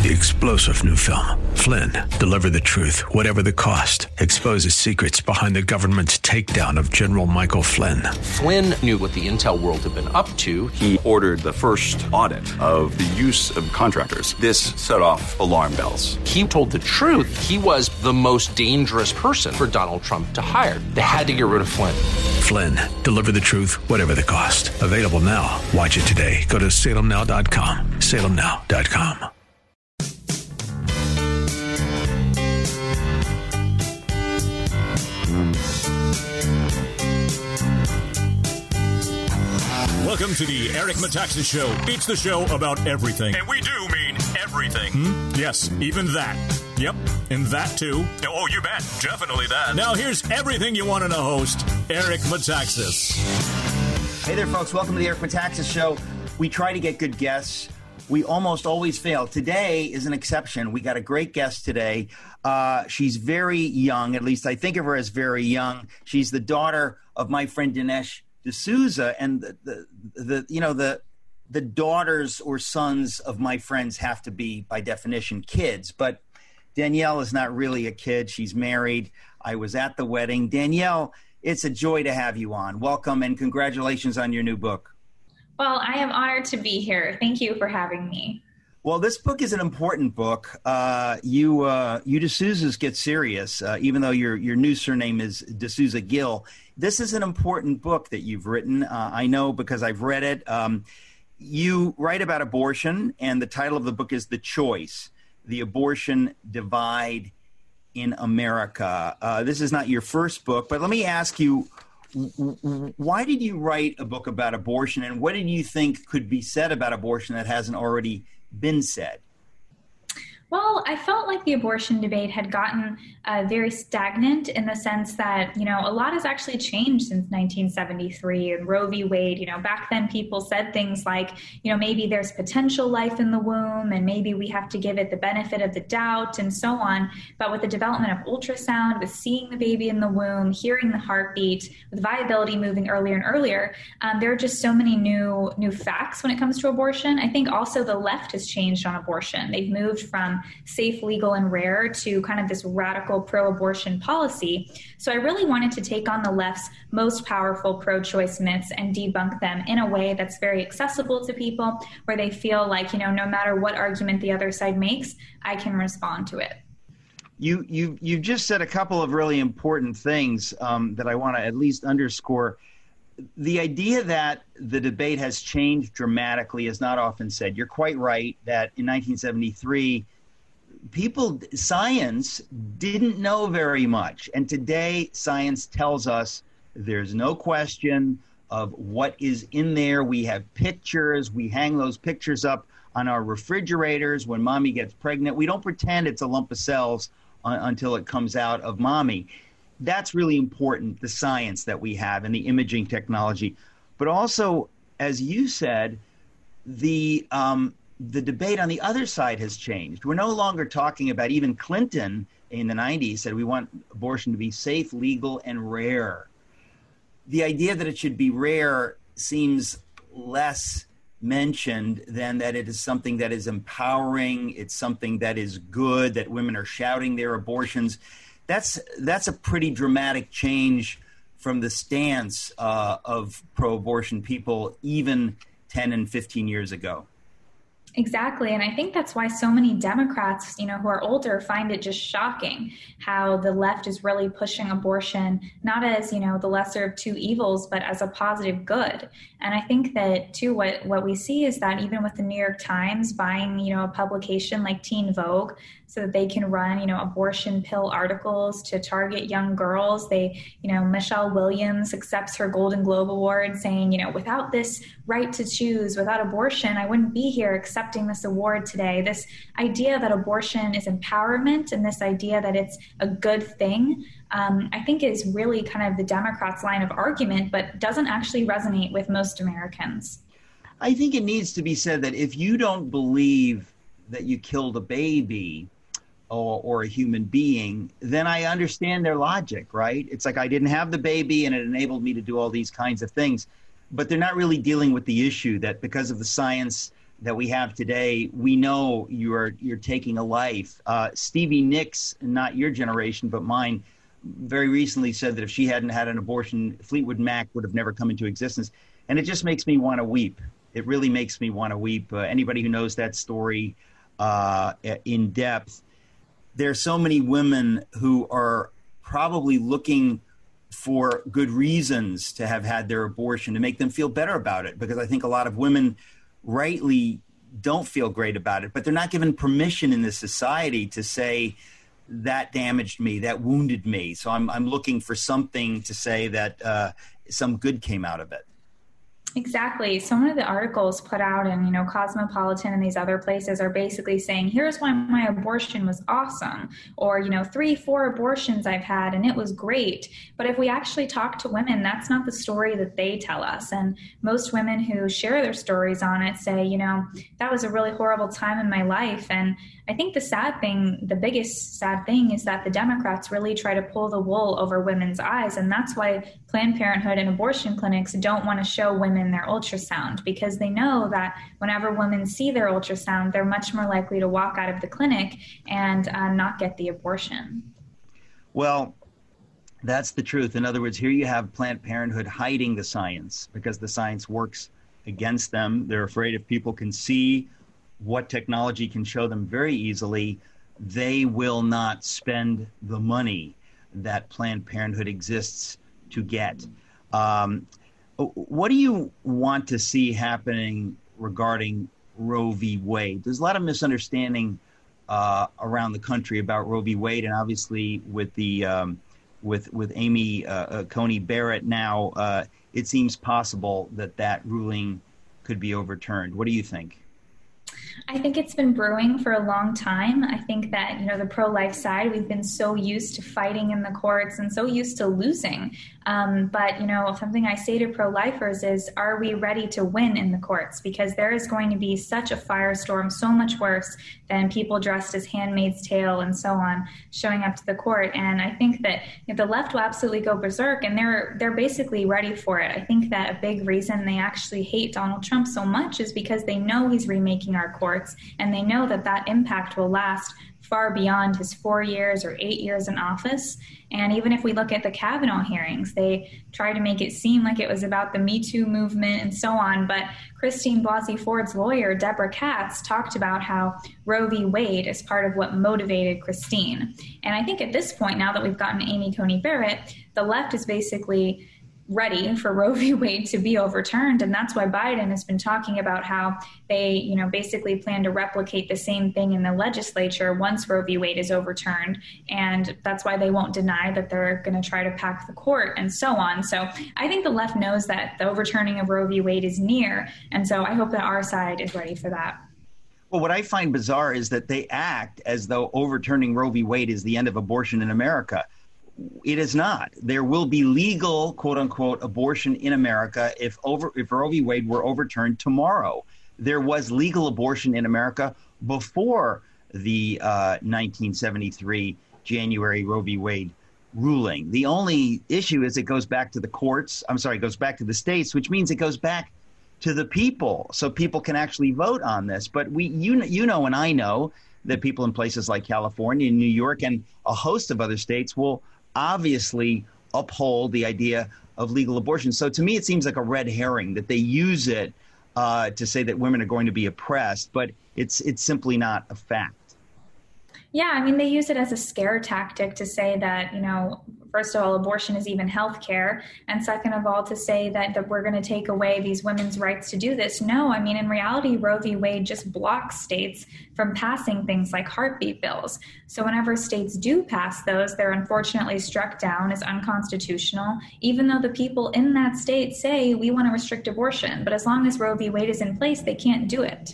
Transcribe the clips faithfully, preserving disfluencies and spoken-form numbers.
The explosive new film, Flynn, deliver the truth, whatever the cost, exposes secrets behind the government's takedown of General Michael Flynn. Flynn knew what the intel world had been up to. He ordered the first audit of the use of contractors. This set off alarm bells. He told the truth. He was the most dangerous person for Donald Trump to hire. They had to get rid of Flynn. Flynn, deliver the truth, whatever the cost. Available now. Watch it today. Go to salem now dot com. salem now dot com. Welcome to the Eric Metaxas Show. It's the show about everything. And we do mean everything. Hmm? Yes, even that. Yep, and that too. Oh, you bet. Definitely that. Now here's everything you want in a host, Eric Metaxas. Hey there, folks. Welcome to the Eric Metaxas Show. We try to get good guests. We almost always fail. Today is an exception. We got a great guest today. Uh, she's very young. At least I think of her as very young. She's the daughter of my friend Dinesh D'Souza, and the, the, the you know the the daughters or sons of my friends have to be by definition kids. But Danielle is not really a kid. She's married. I was at the wedding. Danielle, it's a joy to have you on. Welcome and congratulations on your new book. Well, I am honored to be here. Thank you for having me. Well, this book is an important book. Uh, you uh, you D'Souza's get serious, uh, even though your your new surname is D'Souza Gill. This is an important book that you've written. Uh, I know because I've read it. Um, you write about abortion, and the title of the book is The Choice, The Abortion Divide in America. Uh, this is not your first book, but let me ask you, why did you write a book about abortion, and what did you think could be said about abortion that hasn't already been said? Well, I felt like the abortion debate had gotten uh, very stagnant in the sense that, you know, a lot has actually changed since nineteen seventy-three and Roe v. Wade. You know, back then people said things like, you know, maybe there's potential life in the womb and maybe we have to give it the benefit of the doubt and so on. But with the development of ultrasound, with seeing the baby in the womb, hearing the heartbeat, with viability moving earlier and earlier, um, there are just so many new new facts when it comes to abortion. I think also the left has changed on abortion. They've moved from safe, legal, and rare to kind of this radical pro-abortion policy. So I really wanted to take on the left's most powerful pro-choice myths and debunk them in a way that's very accessible to people, where they feel like, you know, no matter what argument the other side makes, I can respond to it. You you you just said a couple of really important things um, that I want to at least underscore. The idea that the debate has changed dramatically is not often said. You're quite right that in nineteen seventy-three, people, science didn't know very much. And today, science tells us there's no question of what is in there. We have pictures. We hang those pictures up on our refrigerators when mommy gets pregnant. We don't pretend it's a lump of cells uh, until it comes out of mommy. That's really important, the science that we have and the imaging technology. But also, as you said, the um, the debate on the other side has changed. We're no longer talking about, even Clinton in the nineties said we want abortion to be safe, legal, and rare. The idea that it should be rare seems less mentioned than that it is something that is empowering, it's something that is good, that women are shouting their abortions. That's that's a pretty dramatic change from the stance uh, of pro-abortion people even ten and fifteen years ago. Exactly. And I think that's why so many Democrats, you know, who are older find it just shocking how the left is really pushing abortion, not as, you know, the lesser of two evils, but as a positive good. And I think that, too, what, what we see is that even with the New York Times buying, you know, a publication like Teen Vogue so that they can run, you know, abortion pill articles to target young girls, they, you know, Michelle Williams accepts her Golden Globe Award saying, you know, without this right to choose, without abortion, I wouldn't be here accepting this award today. This idea that abortion is empowerment and this idea that it's a good thing, um, I think is really kind of the Democrats' line of argument, but doesn't actually resonate with most Americans. I think it needs to be said that if you don't believe that you killed a baby or, or a human being, then I understand their logic, right? It's like I didn't have the baby and it enabled me to do all these kinds of things, but they're not really dealing with the issue that because of the science that we have today, we know you're you're taking a life. Uh, Stevie Nicks, not your generation, but mine, very recently said that if she hadn't had an abortion, Fleetwood Mac would have never come into existence. And it just makes me want to weep. It really makes me want to weep. Uh, anybody who knows that story uh, in depth, there are so many women who are probably looking for good reasons to have had their abortion to make them feel better about it, because I think a lot of women rightly don't feel great about it, but they're not given permission in this society to say that damaged me, that wounded me. So I'm I'm looking for something to say that uh, some good came out of it. Exactly. So one of the articles put out in, you know, Cosmopolitan and these other places are basically saying, here's why my abortion was awesome. Or, you know, three, four abortions I've had and it was great. But if we actually talk to women, that's not the story that they tell us. And most women who share their stories on it say, you know, that was a really horrible time in my life. And I think the sad thing, the biggest sad thing is that the Democrats really try to pull the wool over women's eyes. And that's why Planned Parenthood and abortion clinics don't want to show women their ultrasound, because they know that whenever women see their ultrasound, they're much more likely to walk out of the clinic and uh, not get the abortion. Well, that's the truth. In other words, here you have Planned Parenthood hiding the science because the science works against them. They're afraid if people can see what technology can show them very easily, they will not spend the money that Planned Parenthood exists to get. Um, what do you want to see happening regarding Roe v. Wade? There's a lot of misunderstanding uh, around the country about Roe v. Wade, and obviously with the um, with with Amy uh, uh, Coney Barrett now, uh, it seems possible that that ruling could be overturned. What do you think? I think it's been brewing for a long time. I think that, you know, the pro-life side, we've been so used to fighting in the courts and so used to losing. Um, but, you know, something I say to pro-lifers is, are we ready to win in the courts? Because there is going to be such a firestorm, so much worse than people dressed as Handmaid's Tale and so on showing up to the court. And I think that, you know, the left will absolutely go berserk, and they're they're basically ready for it. I think that a big reason they actually hate Donald Trump so much is because they know he's remaking our courts, and they know that that impact will last far beyond his four years or eight years in office. And even if we look at the Kavanaugh hearings, they try to make it seem like it was about the Me Too movement and so on. But Christine Blasey Ford's lawyer, Deborah Katz, talked about how Roe v. Wade is part of what motivated Christine. And I think at this point, now that we've gotten Amy Coney Barrett, the left is basically ready for Roe v. Wade to be overturned. And that's why Biden has been talking about how they, you know, basically plan to replicate the same thing in the legislature once Roe v. Wade is overturned. And that's why they won't deny that they're going to try to pack the court and so on. So I think the left knows that the overturning of Roe v. Wade is near. And so I hope that our side is ready for that. Well, what I find bizarre is that they act as though overturning Roe v. Wade is the end of abortion in America. It is not. There will be legal, quote unquote, abortion in America if over if Roe v. Wade were overturned tomorrow. There was legal abortion in America before the uh, nineteen seventy-three January Roe v. Wade ruling. The only issue is it goes back to the courts. I'm sorry, it goes back to the states, which means it goes back to the people, so people can actually vote on this. But we, you, you know, and I know that people in places like California and New York and a host of other states will obviously uphold the idea of legal abortion. So to me, it seems like a red herring that they use it uh, to say that women are going to be oppressed, but it's it's simply not a fact. Yeah, I mean, they use it as a scare tactic to say that, you know, first of all, abortion is even health care. And second of all, to say that, that we're going to take away these women's rights to do this. No, I mean, in reality, Roe v. Wade just blocks states from passing things like heartbeat bills. So whenever states do pass those, they're unfortunately struck down as unconstitutional, even though the people in that state say we want to restrict abortion. But as long as Roe v. Wade is in place, they can't do it.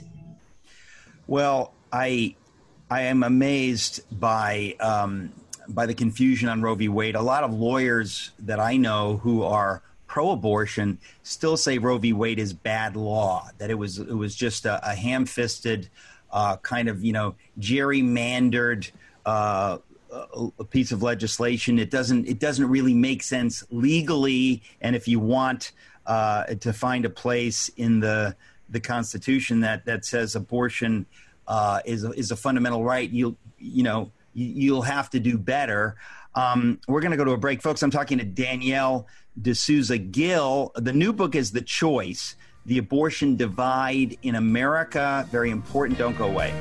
Well, I... I am amazed by um, by the confusion on Roe v. Wade. A lot of lawyers that I know who are pro-abortion still say Roe v. Wade is bad law, that it was it was just a, a ham-fisted uh, kind of, you know, gerrymandered uh, a, a piece of legislation. It doesn't it doesn't really make sense legally. And if you want uh, to find a place in the the Constitution that that says abortion uh, is a, is a fundamental right, you'll you know you, you'll have to do better. Um, we're going to go to a break, folks. I'm talking to Danielle D'Souza Gill. The new book is The Choice: The Abortion Divide in America. Very important. Don't go away.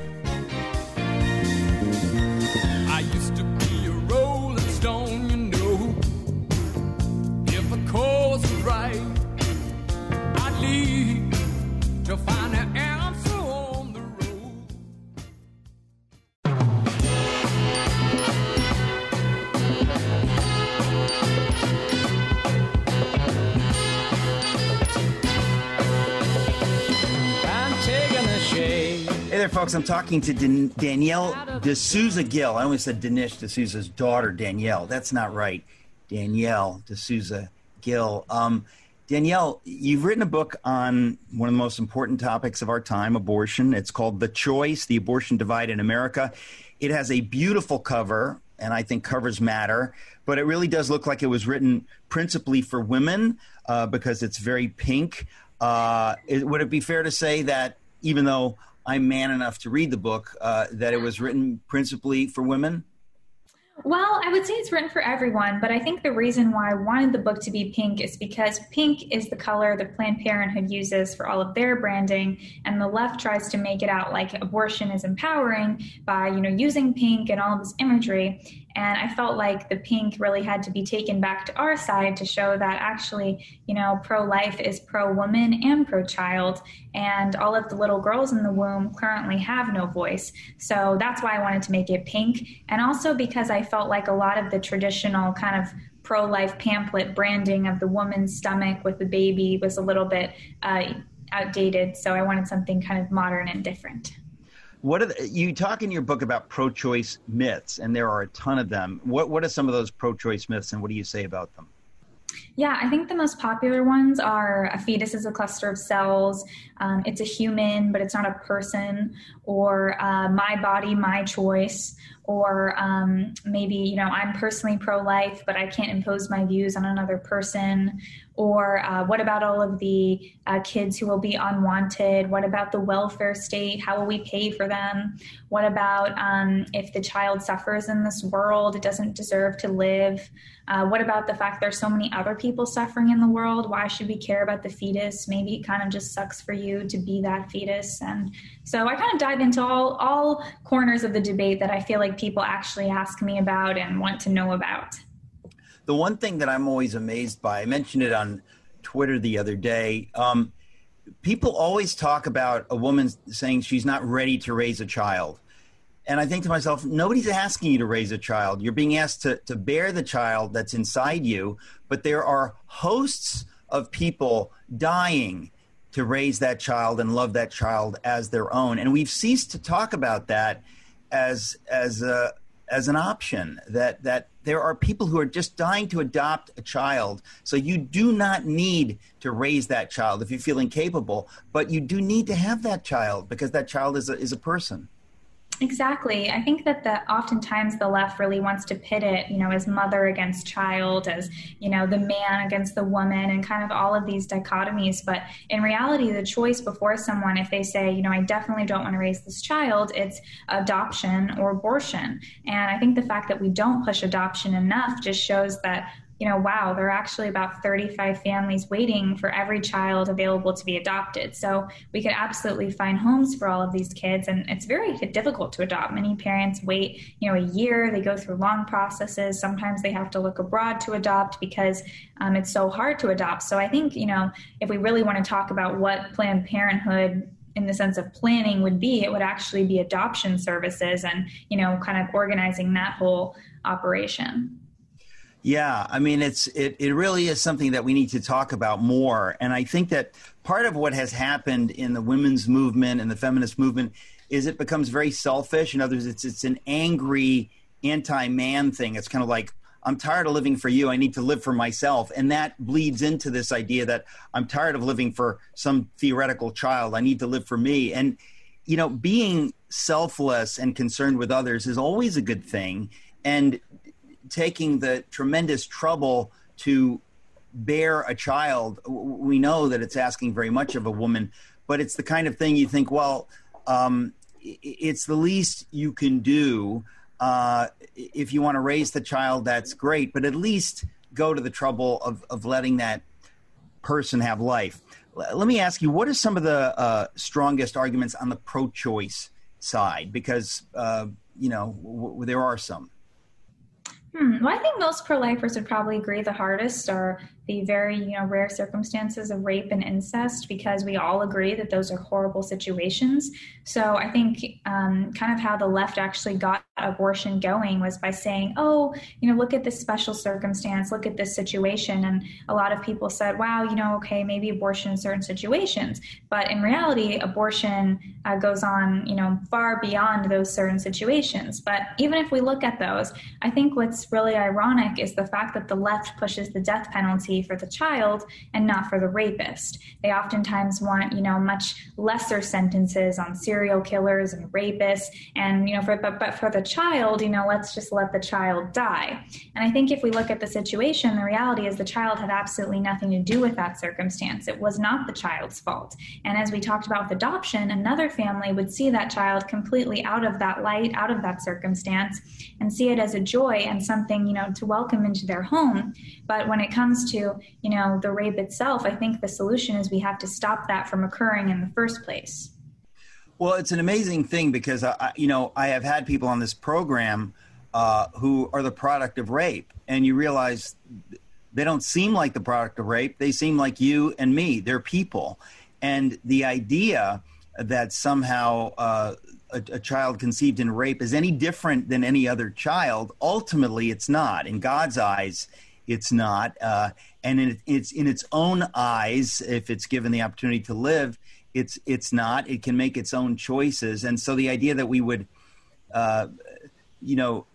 I used to be a rolling stone, you know. If a cause was right, I'd leave to find an answer on the road. I'm taking a shade. Hey there, folks. I'm talking to Dan- Danielle D'Souza Gill. I always said Dinesh D'Souza's daughter, Danielle. That's not right. Danielle D'Souza Gill. Um, Danielle, you've written a book on one of the most important topics of our time, abortion. It's called The Choice: The Abortion Divide in America. It has a beautiful cover, and I think covers matter, but it really does look like it was written principally for women uh, because it's very pink. Uh, it, would it be fair to say that even though I'm man enough to read the book, uh, that it was written principally for women? Well, I would say it's written for everyone, but I think the reason why I wanted the book to be pink is because pink is the color that Planned Parenthood uses for all of their branding, and the left tries to make it out like abortion is empowering by, you know, using pink and all of this imagery. And I felt like the pink really had to be taken back to our side to show that actually, you know, pro-life is pro-woman and pro-child, and all of the little girls in the womb currently have no voice. So that's why I wanted to make it pink. And also because I felt like a lot of the traditional kind of pro-life pamphlet branding of the woman's stomach with the baby was a little bit uh, outdated. So I wanted something kind of modern and different. What are the, you talk in your book about pro-choice myths, and there are a ton of them. What what are some of those pro-choice myths, and what do you say about them? Yeah, I think the most popular ones are a fetus is a cluster of cells, um, it's a human, but it's not a person, or uh, my body, my choice, or um, maybe, you know, I'm personally pro-life, but I can't impose my views on another person. Or uh, what about all of the uh, kids who will be unwanted? What about the welfare state? How will we pay for them? What about um, if the child suffers in this world, it doesn't deserve to live? Uh, what about the fact there's so many other people suffering in the world? Why should we care about the fetus? Maybe it kind of just sucks for you to be that fetus. And so I kind of dive into all, all corners of the debate that I feel like people actually ask me about and want to know about. The one thing that I'm always amazed by, I mentioned it on Twitter the other day, um, people always talk about a woman saying she's not ready to raise a child. And I think to myself, nobody's asking you to raise a child. You're being asked to, to bear the child that's inside you, but there are hosts of people dying to raise that child and love that child as their own. And we've ceased to talk about that as as a as an option, that that there are people who are just dying to adopt a child. So you do not need to raise that child if you feel incapable, but you do need to have that child because that child is a, is a person. Exactly. I think that the oftentimes the left really wants to pit it, you know, as mother against child, as, you know, the man against the woman, and kind of all of these dichotomies. But in reality, the choice before someone, if they say, you know, I definitely don't want to raise this child, it's adoption or abortion. And I think the fact that we don't push adoption enough just shows that, you know, wow, there are actually about thirty-five families waiting for every child available to be adopted. So we could absolutely find homes for all of these kids. And it's very difficult to adopt. Many parents wait, you know, a year. They go through long processes. Sometimes they have to look abroad to adopt because um, it's so hard to adopt. So I think, you know, if we really want to talk about what Planned Parenthood in the sense of planning would be, it would actually be adoption services and, you know, kind of organizing that whole operation. Yeah, I mean, it's it, it really is something that we need to talk about more. And I think that part of what has happened in the women's movement and the feminist movement is it becomes very selfish. In other words, it's, it's an angry anti-man thing. It's kind of like, I'm tired of living for you. I need to live for myself. And that bleeds into this idea that I'm tired of living for some theoretical child. I need to live for me. And, you know, being selfless and concerned with others is always a good thing. And taking the tremendous trouble to bear a child, we know that it's asking very much of a woman, but it's the kind of thing you think, well, um, it's the least you can do. Uh, if you want to raise the child, that's great, but at least go to the trouble of, of letting that person have life. Let me ask you, what are some of the uh, strongest arguments on the pro-choice side? Because, uh, you know, w- w- there are some. Hmm. Well, I think most pro-lifers would probably agree the hardest are the very, you know, rare circumstances of rape and incest, because we all agree that those are horrible situations. So I think um, kind of how the left actually got abortion going was by saying, oh, you know, look at this special circumstance, look at this situation. And a lot of people said, wow, you know, okay, maybe abortion in certain situations. But in reality, abortion uh, goes on, you know, far beyond those certain situations. But even if we look at those, I think what's really ironic is the fact that the left pushes the death penalty for the child and not for the rapist. They oftentimes want, you know, much lesser sentences on serial killers and rapists. And, you know, for, but, but for the child, you know, let's just let the child die. And I think if we look at the situation, the reality is the child had absolutely nothing to do with that circumstance. It was not the child's fault. And as we talked about with adoption, another family would see that child completely out of that light, out of that circumstance, and see it as a joy and something, you know, to welcome into their home. But when it comes to, you know, the rape itself, I think the solution is we have to stop that from occurring in the first place. Well, it's an amazing thing because, I, you know, I have had people on this program uh, who are the product of rape, and you realize they don't seem like the product of rape. They seem like you and me. They're people. And the idea that somehow uh, a, a child conceived in rape is any different than any other child, ultimately it's not. In God's eyes, it's not. Uh, and in, it's in its own eyes, if it's given the opportunity to live, it's it's not. It can make its own choices. And so the idea that we would, uh, you know,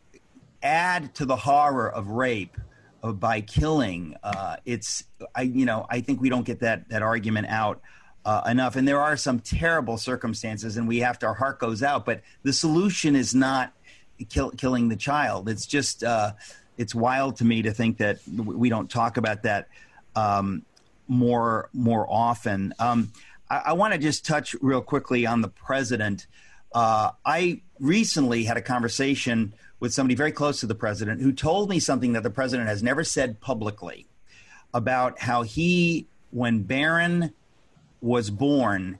add to the horror of rape uh, by killing, uh, it's, I you know, I think we don't get that that argument out uh, enough. And there are some terrible circumstances, and we have to, our heart goes out. But the solution is not kill, killing the child. It's just, uh, it's wild to me to think that we don't talk about that um, more more often. Um, I, I want to just touch real quickly on the president. Uh, I recently had a conversation with somebody very close to the president who told me something that the president has never said publicly about how he, when Barron was born,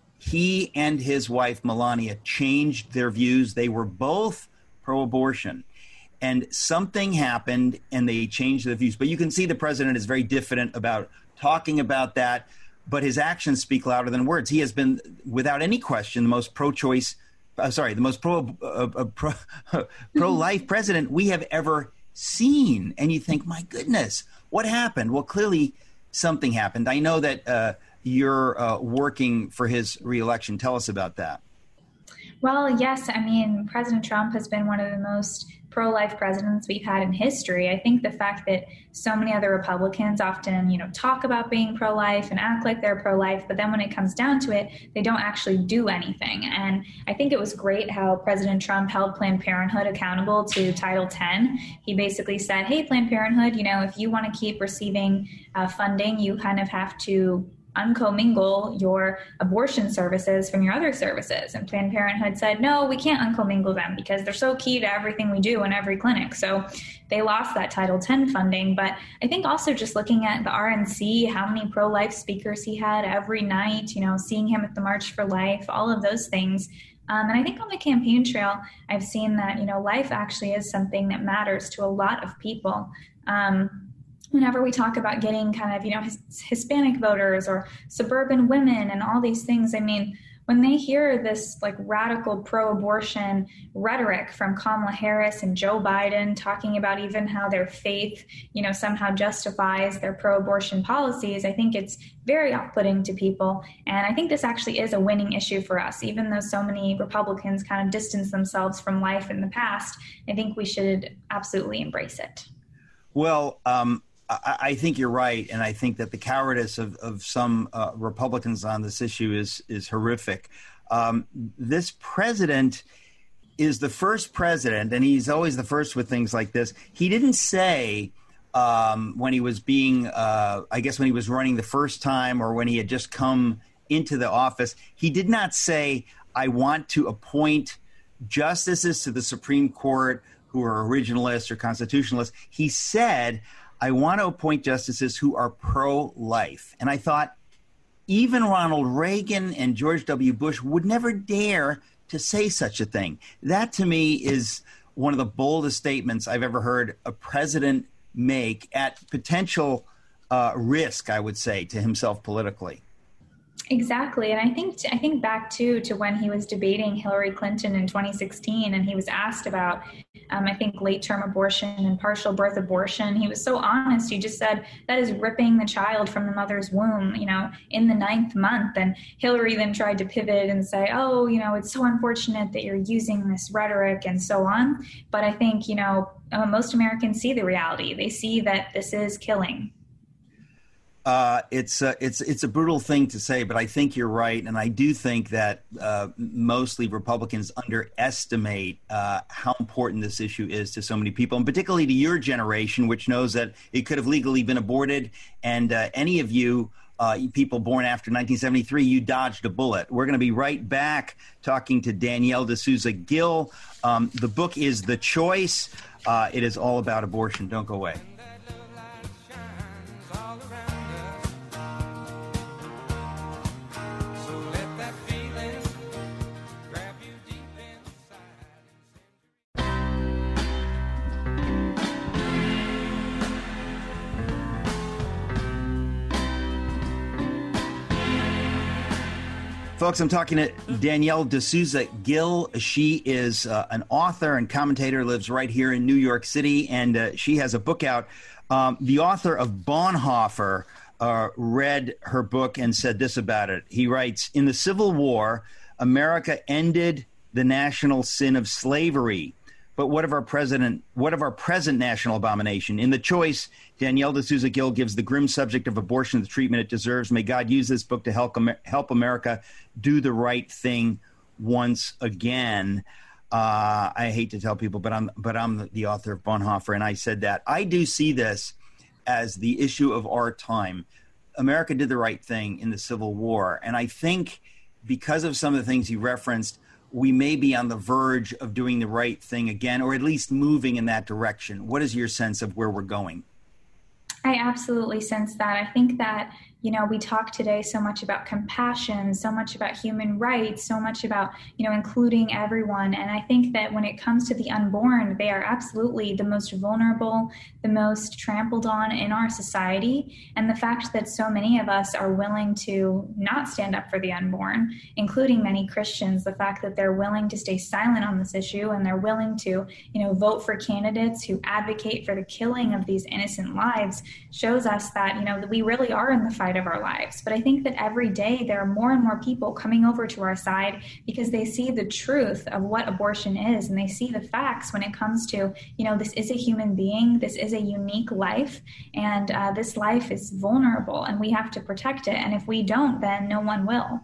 he and his wife, Melania, changed their views. They were both pro-abortion. And something happened, and they changed their views. But you can see the president is very diffident about talking about that, but his actions speak louder than words. He has been, without any question, the most pro-choice, uh, sorry, the most pro, uh, uh, pro, uh, pro-life president we have ever seen. And you think, my goodness, what happened? Well, clearly something happened. I know that uh, you're uh, working for his reelection. Tell us about that. Well, yes. I mean, President Trump has been one of the most pro-life presidents we've had in history. I think the fact that so many other Republicans often, you know, talk about being pro-life and act like they're pro-life, but then when it comes down to it, they don't actually do anything. And I think it was great how President Trump held Planned Parenthood accountable to Title ten. He basically said, hey, Planned Parenthood, you know, if you want to keep receiving uh, funding, you kind of have to uncommingle your abortion services from your other services. And Planned Parenthood said, no, we can't uncommingle them because they're so key to everything we do in every clinic. So they lost that Title ten funding. But I think also just looking at the R N C, how many pro-life speakers he had every night, you know, seeing him at the March for Life, all of those things. Um, and I think on the campaign trail, I've seen that, you know, life actually is something that matters to a lot of people. Um, Whenever we talk about getting kind of, you know, his, Hispanic voters or suburban women and all these things, I mean, when they hear this like radical pro-abortion rhetoric from Kamala Harris and Joe Biden talking about even how their faith, you know, somehow justifies their pro-abortion policies, I think it's very off-putting to people. And I think this actually is a winning issue for us. Even though so many Republicans kind of distance themselves from life in the past, I think we should absolutely embrace it. Well, um, I, I think you're right, and I think that the cowardice of, of some uh, Republicans on this issue is is horrific. Um, this president is the first president, and he's always the first with things like this. He didn't say um, when he was being, uh, I guess when he was running the first time or when he had just come into the office, he did not say, I want to appoint justices to the Supreme Court who are originalists or constitutionalists. He said, I want to appoint justices who are pro-life. And I thought, even Ronald Reagan and George W. Bush would never dare to say such a thing. That, to me, is one of the boldest statements I've ever heard a president make at potential uh, risk, I would say, to himself politically. Exactly. And I think I think back, too, to when he was debating Hillary Clinton in twenty sixteen, and he was asked about, um, I think, late-term abortion and partial birth abortion. He was so honest. He just said, that is ripping the child from the mother's womb, you know, in the ninth month. And Hillary then tried to pivot and say, oh, you know, it's so unfortunate that you're using this rhetoric and so on. But I think, you know, uh, most Americans see the reality. They see that this is killing. Uh, it's uh, it's it's a brutal thing to say, but I think you're right, and I do think that uh, mostly Republicans underestimate uh, how important this issue is to so many people, and particularly to your generation, which knows that it could have legally been aborted. And uh, any of you, uh, people born after nineteen seventy-three, you dodged a bullet. We're going to be right back talking to Danielle D'Souza Gill. Um, the book is The Choice. Uh, it is all about abortion. Don't go away. Folks, I'm talking to Danielle D'Souza Gill. She is uh, an author and commentator, lives right here in New York City, and uh, she has a book out. Um, the author of Bonhoeffer uh, read her book and said this about it. He writes, in the Civil War, America ended the national sin of slavery. But what of our president? What of our present national abomination? In The Choice, Danielle D'Souza Gill gives the grim subject of abortion the treatment it deserves. May God use this book to help help America do the right thing once again. Uh, I hate to tell people, but I'm but I'm the author of Bonhoeffer, and I said that I do see this as the issue of our time. America did the right thing in the Civil War, and I think because of some of the things you referenced, we may be on the verge of doing the right thing again, or at least moving in that direction. What is your sense of where we're going? I absolutely sense that. I think that, you know, we talk today so much about compassion, so much about human rights, so much about, you know, including everyone. And I think that when it comes to the unborn, they are absolutely the most vulnerable, the most trampled on in our society. And the fact that so many of us are willing to not stand up for the unborn, including many Christians, the fact that they're willing to stay silent on this issue and they're willing to, you know, vote for candidates who advocate for the killing of these innocent lives shows us that, you know, that we really are in the fight of our lives. But I think that every day there are more and more people coming over to our side because they see the truth of what abortion is, and they see the facts when it comes to, you know, this is a human being, this is a unique life, and uh, this life is vulnerable, and we have to protect it. And if we don't, then no one will.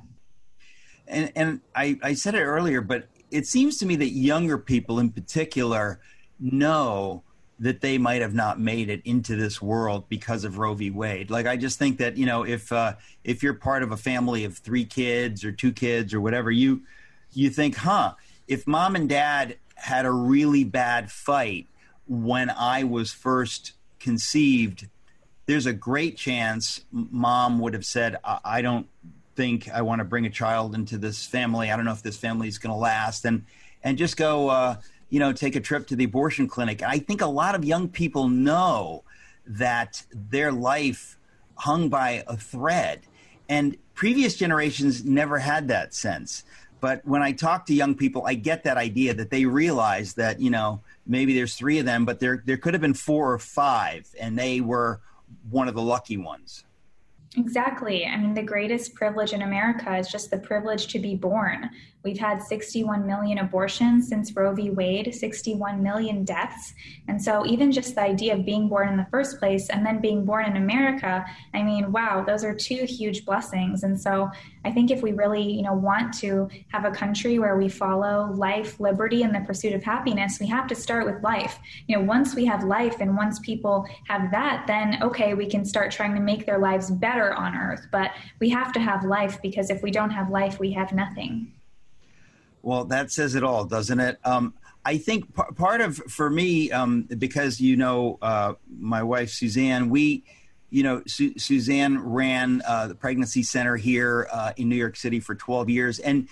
And, and I, I said it earlier, but it seems to me that younger people in particular know that they might have not made it into this world because of Roe v. Wade. Like, I just think that, you know, if uh, if you're part of a family of three kids or two kids or whatever, you you think, huh, if mom and dad had a really bad fight when I was first conceived, there's a great chance mom would have said, I, I don't think I want to bring a child into this family. I don't know if this family is going to last. And, and just go, uh, you know, take a trip to the abortion clinic. I think a lot of young people know that their life hung by a thread. And previous generations never had that sense. But when I talk to young people, I get that idea that they realize that, you know, maybe there's three of them, but there there could have been four or five, and they were one of the lucky ones. Exactly. I mean, the greatest privilege in America is just the privilege to be born. We've had sixty-one million abortions since Roe v. Wade, sixty-one million deaths. And so even just the idea of being born in the first place and then being born in America, I mean, wow, those are two huge blessings. And so I think if we really, you know, want to have a country where we follow life, liberty, and the pursuit of happiness, we have to start with life. You know, once we have life and once people have that, then okay, we can start trying to make their lives better on earth. But we have to have life, because if we don't have life, we have nothing. Well, that says it all, doesn't it? Um, I think p- part of, for me, um, because, you know, uh, my wife, Suzanne, we, you know, Su- Suzanne ran uh, the pregnancy center here uh, in New York City for twelve years. And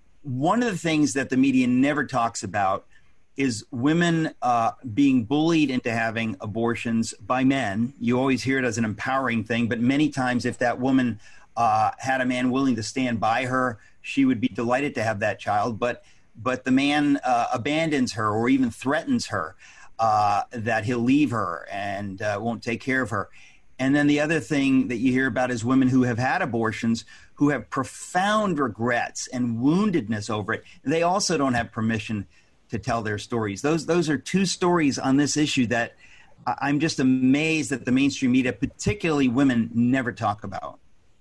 one of the things that the media never talks about is women uh, being bullied into having abortions by men. You always hear it as an empowering thing, but many times if that woman uh, had a man willing to stand by her, she would be delighted to have that child. But but the man uh, abandons her or even threatens her, uh, that he'll leave her and uh, won't take care of her. And then the other thing that you hear about is women who have had abortions who have profound regrets and woundedness over it. They also don't have permission to tell their stories. Those those are two stories on this issue that I'm just amazed that the mainstream media, particularly women, never talk about.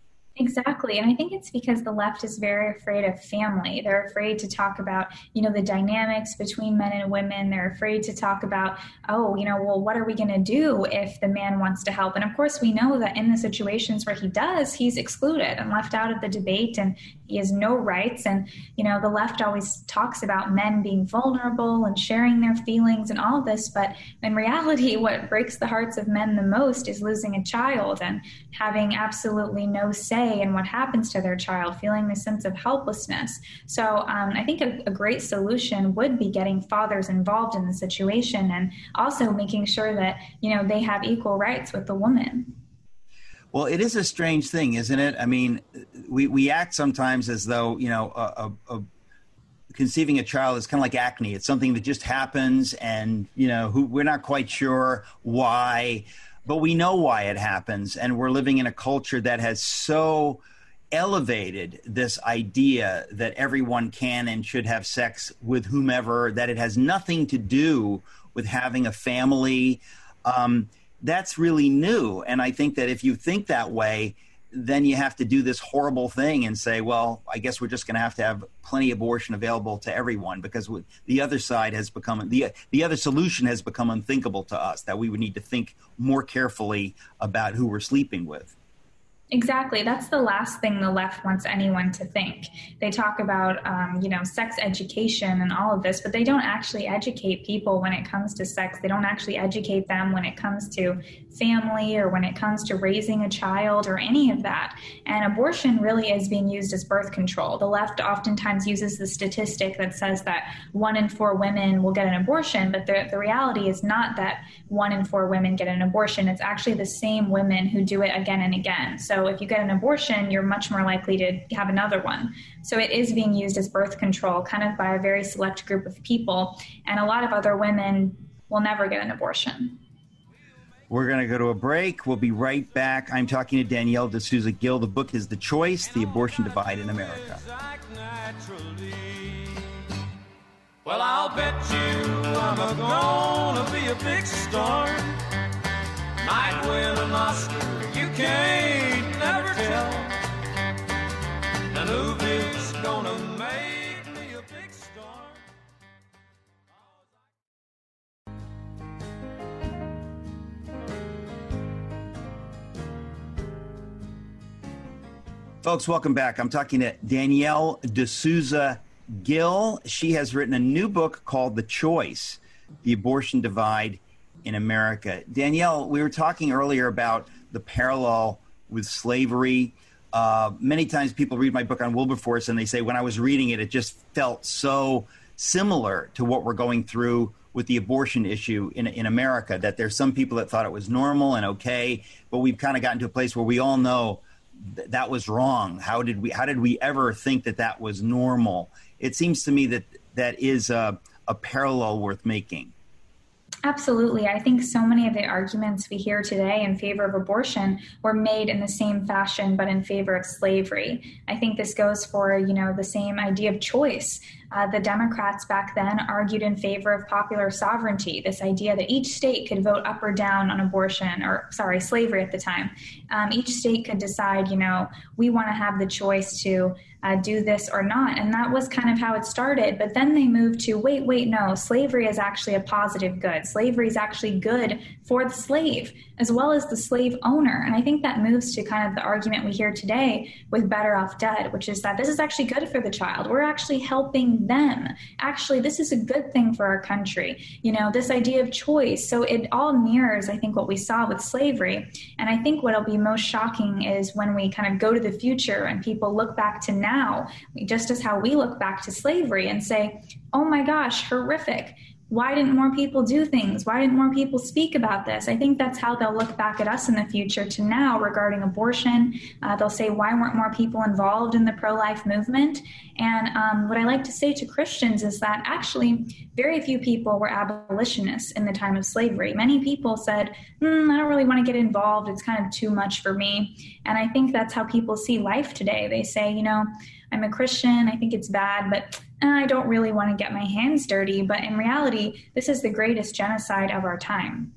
Exactly. And I think it's because the left is very afraid of family. They're afraid to talk about, you know, the dynamics between men and women. They're afraid to talk about, oh, you know, well, what are we going to do if the man wants to help? And of course, we know that in the situations where he does, he's excluded and left out of the debate, and he has no rights. And, you know, the left always talks about men being vulnerable and sharing their feelings and all of this. But in reality, what breaks the hearts of men the most is losing a child and having absolutely no say in what happens to their child, feeling this sense of helplessness. So um, I think a, a great solution would be getting fathers involved in the situation and also making sure that, you know, they have equal rights with the woman. Well, it is a strange thing, isn't it? I mean, we, we act sometimes as though, you know, a, a, a conceiving a child is kind of like acne. It's something that just happens and, you know, who, we're not quite sure why. But we know why it happens, and we're living in a culture that has so elevated this idea that everyone can and should have sex with whomever, that it has nothing to do with having a family. Um, that's really new. And I think that if you think that way, then you have to do this horrible thing and say, well, I guess we're just going to have to have plenty of abortion available to everyone, because the other side has become, the the other solution has become unthinkable to us, that we would need to think more carefully about who we're sleeping with. Exactly. That's the last thing the left wants anyone to think. They talk about, um, you know, sex education and all of this, but they don't actually educate people when it comes to sex. They don't actually educate them when it comes to family or when it comes to raising a child or any of that. And abortion really is being used as birth control. The left oftentimes uses the statistic that says that one in four women will get an abortion, but the, the reality is not that one in four women get an abortion. It's actually the same women who do it again and again. So if you get an abortion, you're much more likely to have another one. So it is being used as birth control, kind of by a very select group of people. And a lot of other women will never get an abortion. We're going to go to a break. We'll be right back. I'm talking to Danielle D'Souza Gill. The book is The Choice, The Abortion Divide in America. Well, I'll bet you I'm gonna be a big star. Might win an Oscar, you can't never tell. The movie's gonna make me a big star. Folks, welcome back. I'm talking to Danielle D'Souza Gill. She has written a new book called The Choice, The Abortion Divide in America. Danielle, we were talking earlier about the parallel with slavery. Uh, many times people read my book on Wilberforce and they say, when I was reading it, it just felt so similar to what we're going through with the abortion issue in, in America, that there's some people that thought it was normal and okay, but we've kind of gotten to a place where we all know th- that was wrong. How did we, how did we ever think that that was normal? It seems to me that that is a, a parallel worth making. Absolutely. I think so many of the arguments we hear today in favor of abortion were made in the same fashion, but in favor of slavery. I think this goes for, you know, the same idea of choice. Uh, the Democrats back then argued in favor of popular sovereignty, this idea that each state could vote up or down on abortion, or sorry, slavery at the time. Um, each state could decide, you know, we want to have the choice to uh, do this or not. And that was kind of how it started. But then they moved to, wait, wait, no, slavery is actually a positive good. Slavery is actually good for the slave as well as the slave owner. And I think that moves to kind of the argument we hear today with Better Off Dead, which is that this is actually good for the child. We're actually helping them. Actually, this is a good thing for our country. You know, this idea of choice. So it all mirrors, I think, what we saw with slavery. And I think what'll be most shocking is when we kind of go to the future and people look back to now, just as how we look back to slavery and say, oh my gosh, horrific. Why didn't more people do things? Why didn't more people speak about this? I think that's how they'll look back at us in the future to now regarding abortion. Uh, they'll say, why weren't more people involved in the pro-life movement? And um, what I like to say to Christians is that actually very few people were abolitionists in the time of slavery. Many people said, mm, I don't really want to get involved. It's kind of too much for me. And I think that's how people see life today. They say, you know, I'm a Christian. I think it's bad, but I don't really want to get my hands dirty. But in reality, this is the greatest genocide of our time.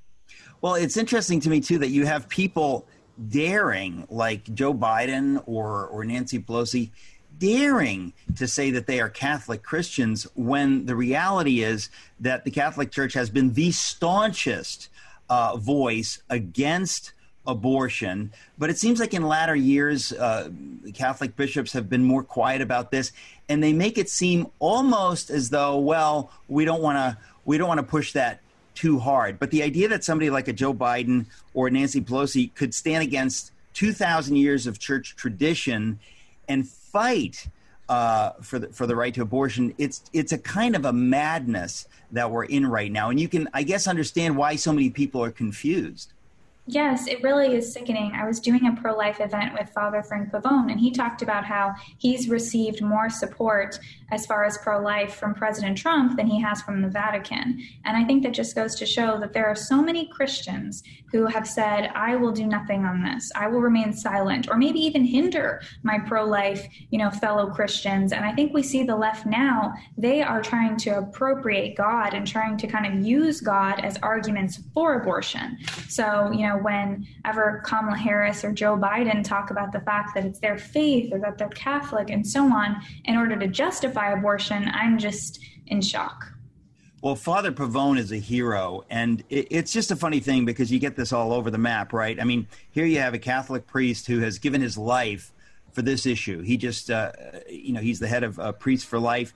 Well, it's interesting to me, too, that you have people daring, like Joe Biden or, or Nancy Pelosi, daring to say that they are Catholic Christians when the reality is that the Catholic Church has been the staunchest uh, voice against abortion. But it seems like in latter years, uh, Catholic bishops have been more quiet about this, and they make it seem almost as though, well, we don't want to we don't want to push that too hard. But the idea that somebody like a Joe Biden or Nancy Pelosi could stand against two thousand years of church tradition and fight uh, for the for the right to abortion, it's it's a kind of a madness that we're in right now. And you can, I guess, understand why so many people are confused. Yes, it really is sickening. I was doing a pro-life event with Father Frank Pavone, and he talked about how he's received more support as far as pro-life from President Trump than he has from the Vatican. And I think that just goes to show that there are so many Christians who have said, I will do nothing on this. I will remain silent, or maybe even hinder my pro-life, you know, fellow Christians. And I think we see the left now, they are trying to appropriate God and trying to kind of use God as arguments for abortion. So, you know, whenever Kamala Harris or Joe Biden talk about the fact that it's their faith or that they're Catholic and so on, in order to justify abortion, I'm just in shock. Well, Father Pavone is a hero, and it, it's just a funny thing because you get this all over the map, right? I mean, here you have a Catholic priest who has given his life for this issue. He just, uh, you know, he's the head of uh, Priests for Life,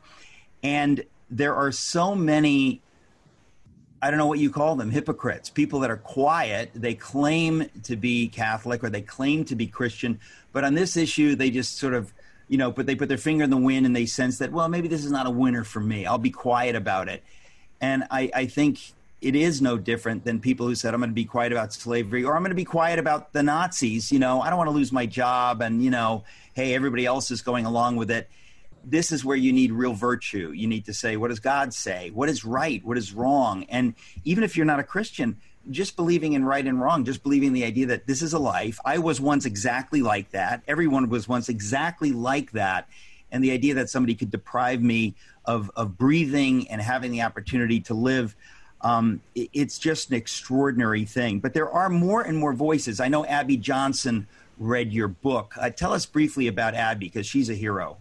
and there are so many, I don't know what you call them, hypocrites, people that are quiet. They claim to be Catholic or they claim to be Christian, but on this issue, they just sort of, you know, but they put their finger in the wind and they sense that, well, maybe this is not a winner for me. I'll be quiet about it. And I, I think it is no different than people who said, I'm going to be quiet about slavery, or I'm going to be quiet about the Nazis. You know, I don't want to lose my job. And, you know, hey, everybody else is going along with it. This is where you need real virtue. You need to say, what does God say? What is right? What is wrong? And even if you're not a Christian, just believing in right and wrong, just believing the idea that this is a life. I was once exactly like that. Everyone was once exactly like that. And the idea that somebody could deprive me of, of breathing and having the opportunity to live, um, it, it's just an extraordinary thing. But there are more and more voices. I know Abby Johnson read your book. Uh, tell us briefly about Abby, because she's a hero.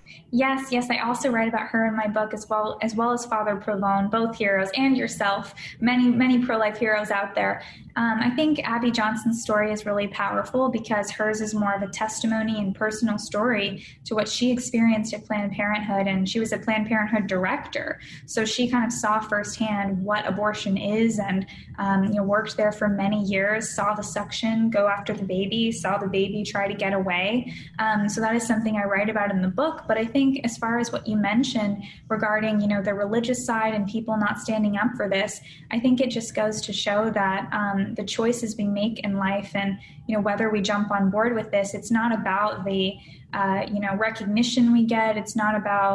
Yes, yes. I also write about her in my book as well, as well as Father Pavone, both heroes, and yourself, many, many pro-life heroes out there. Um, I think Abby Johnson's story is really powerful because hers is more of a testimony and personal story to what she experienced at Planned Parenthood, and she was a Planned Parenthood director. So she kind of saw firsthand what abortion is and um, you know, worked there for many years, saw the suction go after the baby, saw the baby try to get away. Um, so that is something I write about in the book. But I think as far as what you mentioned regarding, you know, the religious side and people not standing up for this, I think it just goes to show that um, the choices we make in life and, you know, whether we jump on board with this, it's not about the, uh, you know, recognition we get. It's not about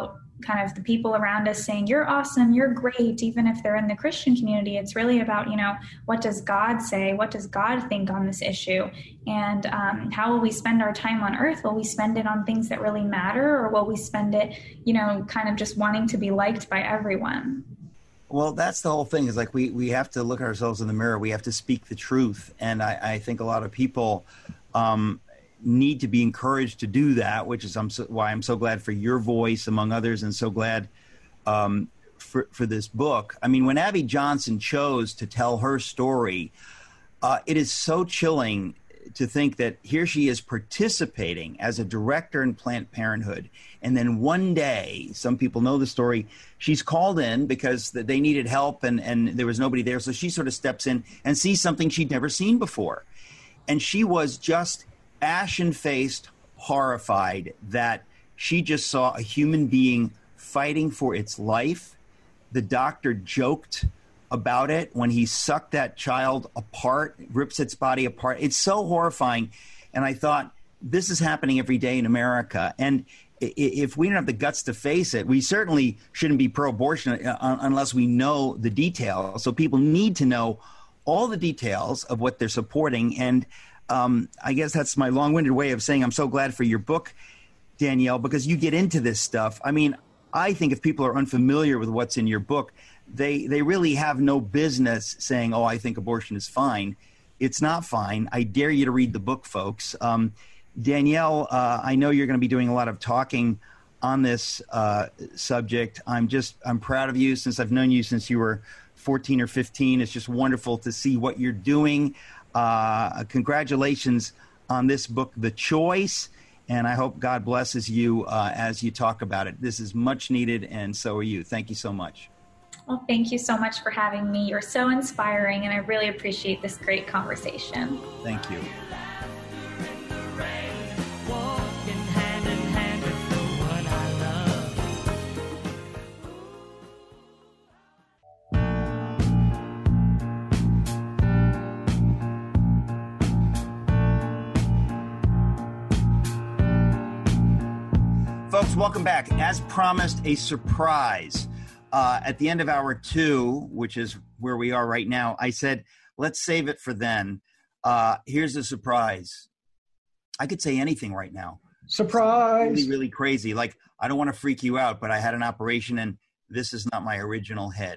kind of the people around us saying, you're awesome, you're great, even if they're in the Christian community. It's really about, you know, what does God say? What does God think on this issue? And um, how will we spend our time on earth? Will we spend it on things that really matter, or will we spend it, you know, kind of just wanting to be liked by everyone? Well, that's the whole thing, is like we, we have to look at ourselves in the mirror. We have to speak the truth. And I, I think a lot of people um, need to be encouraged to do that, which is I'm so, why I'm so glad for your voice, among others, and so glad um, for, for this book. I mean, when Abby Johnson chose to tell her story, uh, it is so chilling to think that here she is participating as a director in Planned Parenthood. And then one day, some people know the story, she's called in because they needed help and, and there was nobody there. So she sort of steps in and sees something she'd never seen before. And she was just ashen-faced, horrified that she just saw a human being fighting for its life. The doctor joked about it when he sucked that child apart, rips its body apart. It's so horrifying. And I thought, this is happening every day in America. And if we don't have the guts to face it, we certainly shouldn't be pro-abortion unless we know the details. So people need to know all the details of what they're supporting. And um, I guess that's my long-winded way of saying I'm so glad for your book, Danielle, because you get into this stuff. I mean, I think if people are unfamiliar with what's in your book, they they really have no business saying, oh, I think abortion is fine. It's not fine. I dare you to read the book, folks. Um, Danielle, uh, I know you're going to be doing a lot of talking on this uh, subject. I'm just I'm proud of you, since I've known you since you were fourteen or fifteen. It's just wonderful to see what you're doing. Uh, congratulations on this book, The Choice. And I hope God blesses you uh, as you talk about it. This is much needed, and so are you. Thank you so much. Well, thank you so much for having me. You're so inspiring, and I really appreciate this great conversation. Thank you. Folks, welcome back. As promised, a surprise. Uh, at the end of hour two, which is where we are right now, I said, let's save it for then. Uh, here's a surprise. I could say anything right now. Surprise. Really, really crazy. Like, I don't want to freak you out, but I had an operation and this is not my original head.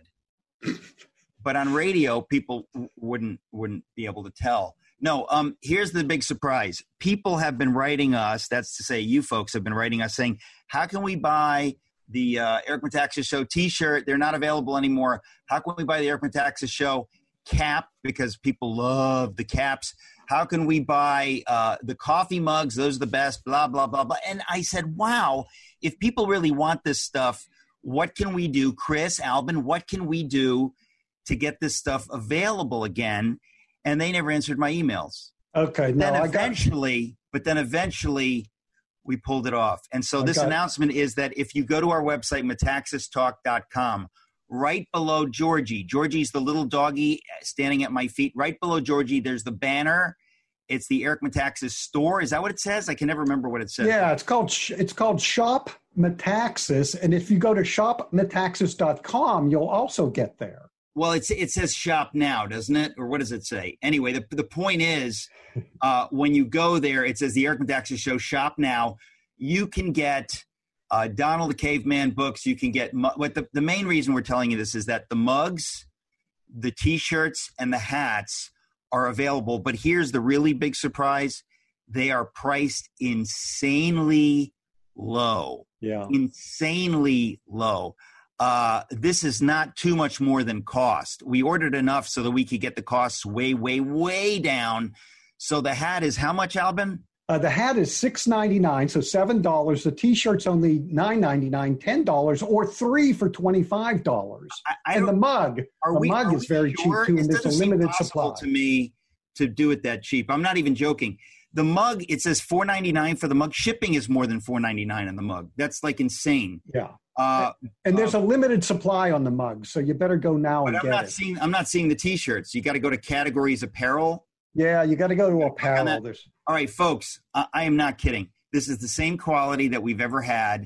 But on radio, people w- wouldn't wouldn't be able to tell. No, um, here's the big surprise. People have been writing us, that's to say you folks have been writing us saying, how can we buy the uh, Eric Metaxas Show t-shirt? They're not available anymore. How can we buy the Eric Metaxas Show cap? Because people love the caps. How can we buy uh, the coffee mugs? Those are the best, blah, blah, blah, blah. And I said, wow, if people really want this stuff, what can we do? Chris, Albin, what can we do to get this stuff available again? And they never answered my emails. Okay. But no, then I eventually, got... but then eventually we pulled it off. And so this okay. announcement is that if you go to our website, metaxas talk dot com, right below Georgie, Georgie's the little doggy standing at my feet. Right below Georgie, there's the banner. It's the Eric Metaxas store. Is that what it says? I can never remember what it says. Yeah, it's called it's called Shop Metaxas. And if you go to shop metaxas dot com, you'll also get there. Well, it's, it says shop now, doesn't it? Or what does it say? Anyway, the, the point is, uh, when you go there, it says the Eric Metaxas Show, shop now. You can get uh, Donald the Caveman books. You can get mu- – what the, the main reason we're telling you this is that the mugs, the T-shirts, and the hats are available. But here's the really big surprise. They are priced insanely low. Yeah. Insanely low. Uh, this is not too much more than cost. We ordered enough so that we could get the costs way, way, way down. So the hat is how much, Albin? Uh, the hat is six ninety-nine, so seven dollars. The T-shirt's only nine ninety-nine, ten dollars, or three for twenty-five dollars. I, I and the mug, are the we, mug is very sure? cheap too, it and there's a limited supply. To me, to do it that cheap, I'm not even joking. The mug, it says four ninety-nine for the mug. Shipping is more than four ninety-nine on the mug. That's like insane. Yeah. Uh, and there's uh, a limited supply on the mug, so you better go now and I'm get not it. Seeing, I'm not seeing the T-shirts. You got to go to categories apparel. Yeah, you got to go to apparel. All right, folks, I, I am not kidding. This is the same quality that we've ever had.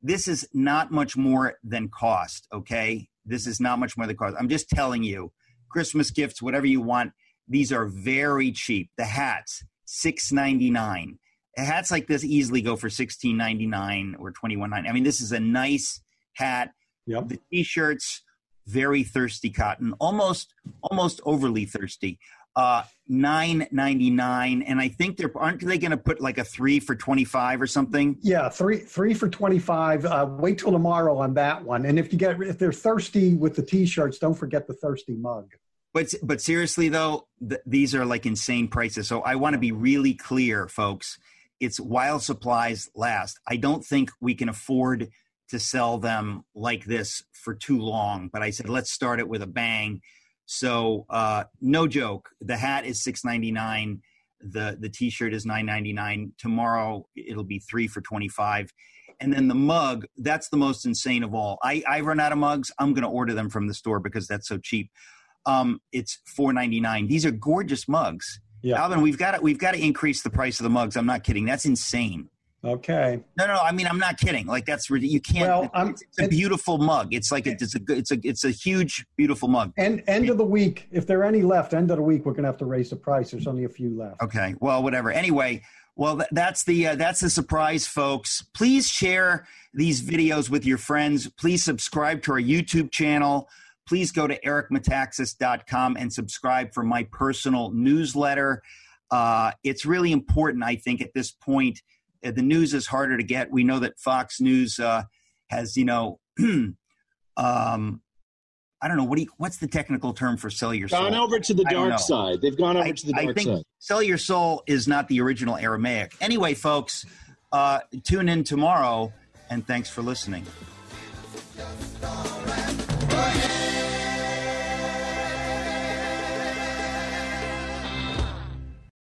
this is not much more than cost, okay? This is not much more than cost. I'm just telling you, Christmas gifts, whatever you want, these are very cheap. The hats, six ninety-nine. Hats like this easily go for sixteen ninety-nine or twenty-one ninety. I mean, this is a nice hat. Yep. The T-shirts, very thirsty cotton, almost almost overly thirsty. Uh, nine ninety-nine, and I think they're aren't they going to put like a three for twenty-five or something? Yeah, three three for twenty-five. Uh, wait till tomorrow on that one. And if you get if they're thirsty with the T-shirts, don't forget the thirsty mug. But but seriously though, th- these are like insane prices. So I want to be really clear, folks. It's while supplies last. I don't think we can afford to sell them like this for too long. But I said, let's start it with a bang. So uh, no joke. The hat is six ninety-nine. The the T-shirt is nine ninety-nine. Tomorrow it'll be three for twenty-five. And then the mug, that's the most insane of all. I, I run out of mugs. I'm going to order them from the store because that's so cheap. Um, it's four ninety-nine. These are gorgeous mugs. Yeah. Alvin, we've got to, we've got to increase the price of the mugs. I'm not kidding. That's insane. Okay. No, no, I mean, I'm not kidding. Like that's you can't. Well, I'm, it's, it's a beautiful mug. It's like it's a it's a it's a huge, beautiful mug. And end of the week, if there are any left, end of the week, we're gonna have to raise the price. There's only a few left. Okay. Well, whatever. Anyway, well, th- that's the uh, that's the surprise, folks. Please share these videos with your friends. Please subscribe to our YouTube channel. Please go to eric metaxas dot com and subscribe for my personal newsletter. Uh, it's really important, I think, at this point. Uh, the news is harder to get. We know that Fox News uh, has, you know, um, I don't know, what do you, what's the technical term for sell your soul? Gone over to the dark side. They've gone over I, to the I dark think side. Sell your soul is not the original Aramaic. Anyway, folks, uh, tune in tomorrow, and thanks for listening.